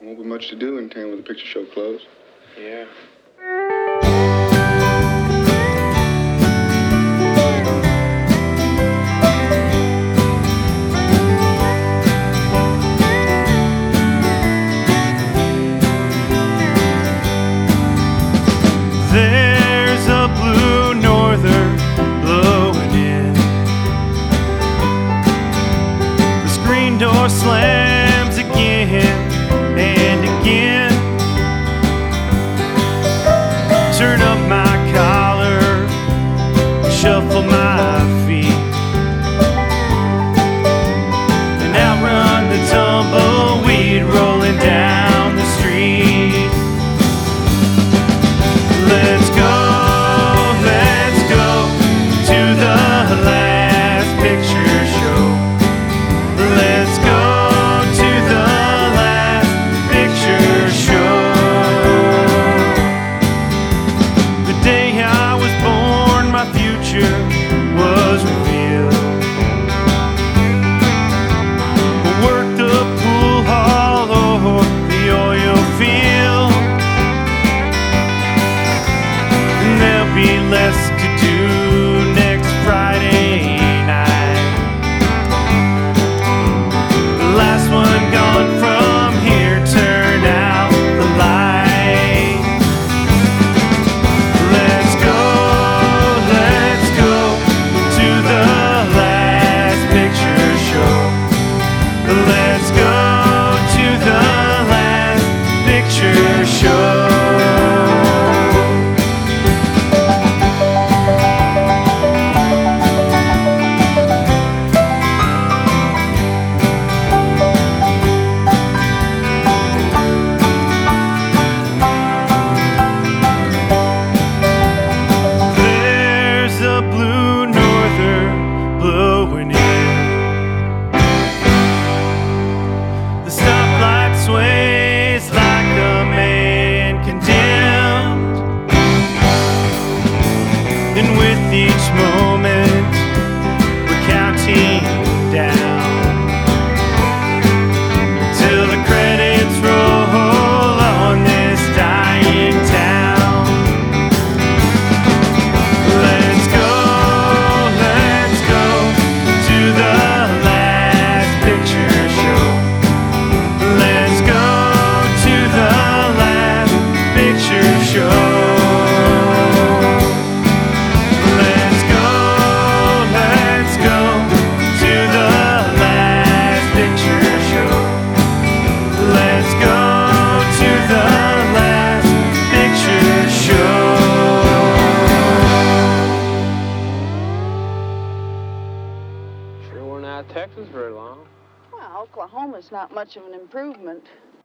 Won't be much to do in town with the picture show closed. Yeah. There's a blue norther blowing in. The screen door slams again and again. Turn up my collar, shuffle my feet, and outrun the tumbleweed rolling down the street. Let's go to the last picture show. Let's go to the last picture show. The day I was born, my future was revealed. I worked the pool hall or the oil field. There'll be less to do next Friday night. The last one gone from here turned out the light. Let's go to the last picture show. Let's go to the last picture show. Blowing in. The stoplight sways like a man condemned, and with each moment we're counting down till the credits roll on this dying town. Let's go to the last picture show. Let's go to the last picture show. Let's go to the last picture show. Let's go to the last picture show. Sure we're not out of Texas very long. Well, Oklahoma's not much of an improvement.